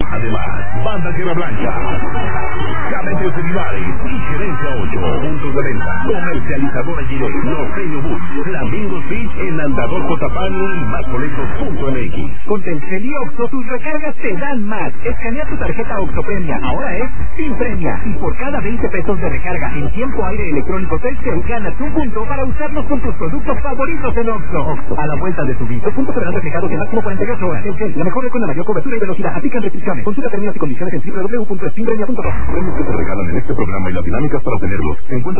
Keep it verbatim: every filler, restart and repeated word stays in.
Además, Banda Guerra Blanca, Cadetes de Vivares y Gerencia ocho. Puntos de venta. Comercializadora Giré, Norteño Bus, Flamingos Beach en Andador Cotapani y más boletos punto m x. Con Telcel y Oxxo, tus recargas te dan más. Escanea tu tarjeta Oxxo Premia. Ahora es sin premia. Y por cada veinte pesos de recarga en tiempo aire electrónico Telcel, ganas un punto para usarlos con tus productos favoritos en Oxxo. Oxxo, a la vuelta de su visto. Puntos serán reflejados en máximo cuarenta y ocho horas. Telcel, la mejor red con la mayor cobertura y velocidad. Aplican restricciones. Consulta términos y condiciones en doble u doble u doble u punto streampremia punto com. Premios que se regalan en este programa y las dinámicas para obtenerlos se encuentran